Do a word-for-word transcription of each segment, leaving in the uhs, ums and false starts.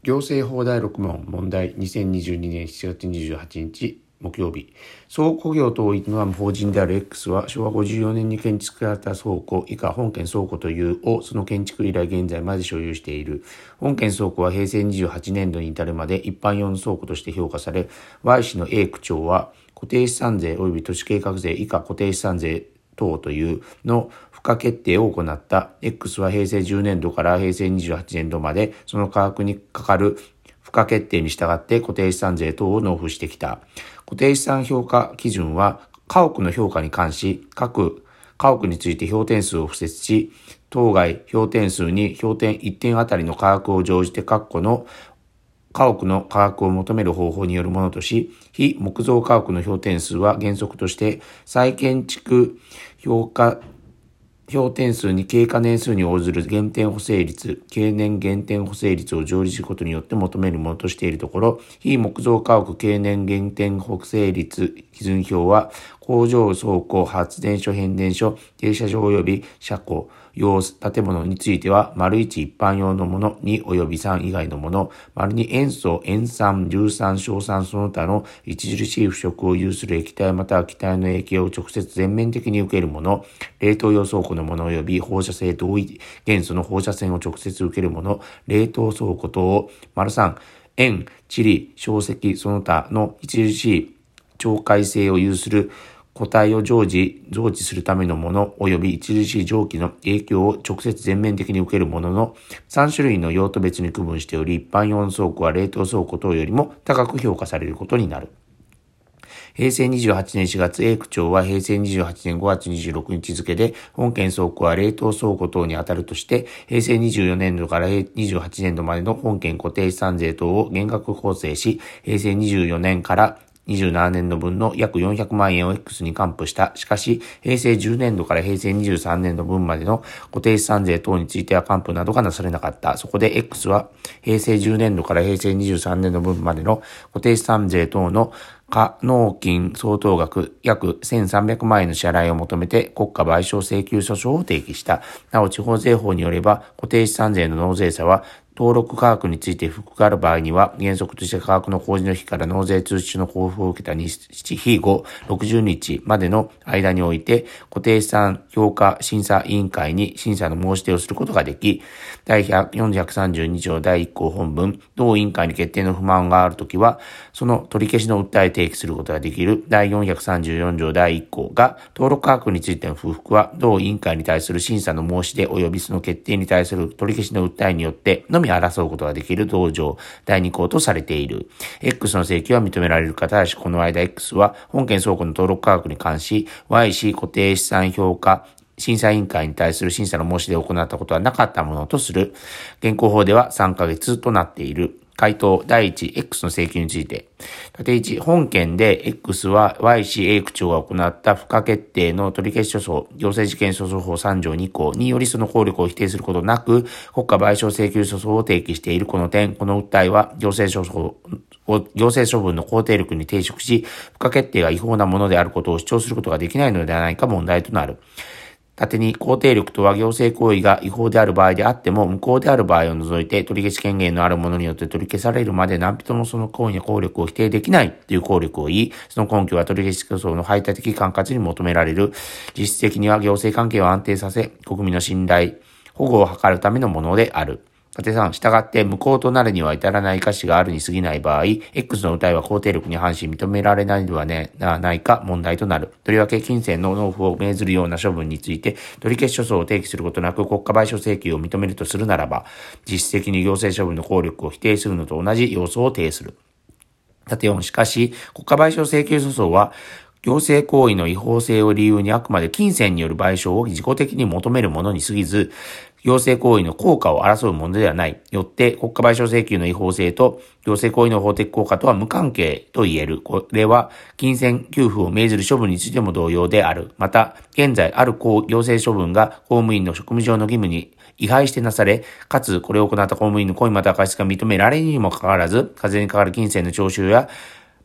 行政法第六問問題にせんにじゅうにねんしちがつにじゅうはちにち木曜日。倉庫業等を営む法人である X はしょうわごじゅうよねんに建築された倉庫以下本件倉庫というをその建築以来現在まで所有している。本件倉庫はへいせいにじゅうはちねんどに至るまで一般用の倉庫として評価され、Y 氏の A 区長は固定資産税及び都市計画税以下固定資産税等というの付加決定を行った。 X はへいせいじゅうねんどからへいせいにじゅうはちねんどまでその価格にかかる付加決定に従って固定資産税等を納付してきた。固定資産評価基準は家屋の評価に関し、各家屋について評点数を付設し、当該評点数に評点いってんあたりの価格を乗じて各戸の家屋の価格を求める方法によるものとし、非木造家屋の評点数は原則として再建築評価評点数に経過年数に応ずる減点補正率、経年減点補正率を乗じることによって求めるものとしているところ、非木造家屋経年減点補正率基準表は、工場、倉庫、発電所、変電所、停車場及び車庫、用建物については、丸いち一般用のもの、に及びさん以外のもの、丸に塩素、塩酸、硫酸、硝酸その他の著しい腐食を有する液体または気体の影響を直接全面的に受けるもの、冷凍用倉庫のもの及び放射性同位元素の放射線を直接受けるもの、冷凍倉庫等、丸さん、塩、塵、硝石その他の著しい懲戒性を有する固体を常時、増置するためのもの及び著しい蒸気の影響を直接全面的に受けるもののさんしゅるいの用途別に区分しており、一般用の倉庫は冷凍倉庫等よりも高く評価されることになる。へいせいにじゅうはちねんしがつ、A 区長はへいせいにじゅうはちねんごがつにじゅうろくにち付で本件倉庫は冷凍倉庫等に当たるとして、へいせいにじゅうよねんどからにじゅうはちねんどまでの本件固定資産税等を減額構成し、へいせいにじゅうよねんからにじゅうななねんどぶんの約よんひゃくまんえんを X に還付した。しかし、へいせいじゅうねんどからへいせいにじゅうさんねんどぶんまでの固定資産税等については還付などがなされなかった。そこで X は、へいせいじゅうねんどからへいせいにじゅうさんねんどぶんまでの固定資産税等の可納金相当額約せんさんびゃくまんえんの支払いを求めて国家賠償請求訴訟を提起した。なお、地方税法によれば、固定資産税の納税者は、登録価格について不服がある場合には、原則として価格の公示の日から納税通知書の交付を受けた日後ろくじゅうにちまでの間において、固定資産評価審査委員会に審査の申し出をすることができ、第よんひゃくさんじゅうにちょうだいいっこう本文、同委員会に決定の不満があるときは、その取り消しの訴えを提起することができる第よんひゃくさんじゅうよんちょうだいいっこうが、登録価格についての不服は、同委員会に対する審査の申し出及びその決定に対する取り消しの訴えによってのみ争うことができる同条だいにこうとされている。X の請求は認められるか、ただしこの間 X は本件倉庫の登録価格に関し Y 氏固定資産評価審査委員会に対する審査の申し出を行ったことはなかったものとする。現行法ではさんかげつとなっている。回答だいいち、X の請求について。縦いち、本件で X は Y 氏 A 区長が行った付加決定の取り消し訴訟、行政事件訴訟法さんじょうにこうによりその効力を否定することなく、国家賠償請求訴訟を提起しているこの点、この訴えは行政訴訟を行政処分の肯定力に抵触し、付加決定が違法なものであることを主張することができないのではないか問題となる。縦に肯定力とは行政行為が違法である場合であっても無効である場合を除いて取り消し権限のあるものによって取り消されるまで何人もその行為の効力を否定できないという効力を言い、その根拠は取り消し訴訟の排他的管轄に求められる。実質的には行政関係を安定させ、国民の信頼、保護を図るためのものである。縦さん、従って無効となるには至らない価値があるに過ぎない場合、X の訴えは肯定力に反し認められないのではないか問題となる。とりわけ金銭の納付を命ずるような処分について取り消し訴訟を提起することなく国家賠償請求を認めるとするならば、実質的に行政処分の効力を否定するのと同じ要素を呈する。縦よん、しかし、国家賠償請求訴訟は、行政行為の違法性を理由にあくまで金銭による賠償を自己的に求めるものに過ぎず、行政行為の効果を争うものではない。よって国家賠償請求の違法性と行政行為の法的効果とは無関係と言える。これは金銭給付を命ずる処分についても同様である。また、現在ある行政処分が公務員の職務上の義務に違反してなされ、かつこれを行った公務員の故意または過失が認められるにもかかわらず、課税にかかる金銭の徴収や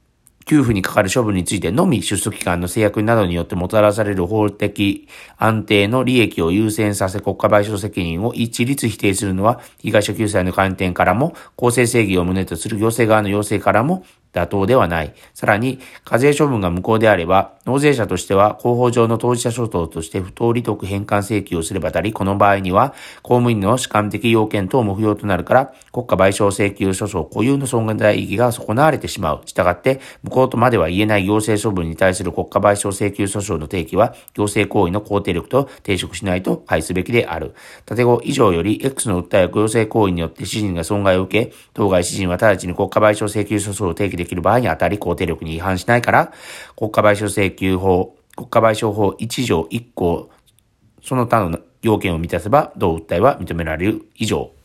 給付にかかる処分についてのみ出所期間の制約などによってもたらされる法的安定の利益を優先させ国家賠償責任を一律否定するのは被害者救済の観点からも公正正義を旨とする行政側の要請からも妥当ではない。さらに、課税処分が無効であれば、納税者としては広報上の当事者諸島として不当利得返還請求をすればたり、この場合には公務員の主観的要件等も不要となるから、国家賠償請求訴訟固有の損害意義が損なわれてしまう。したがって、無効とまでは言えない行政処分に対する国家賠償請求訴訟の提起は、行政行為の肯定力と抵触しないと排すべきである。立後以上より X の訴えを行政行為によって私人が損害を受け、当該私人は直ちに国家賠償請求訴訟を提起できる場合にあたり肯定力に違反しないから、国家賠償請求法、国家賠償法いち条いっ項、その他の要件を満たせば、同訴えは認められる以上。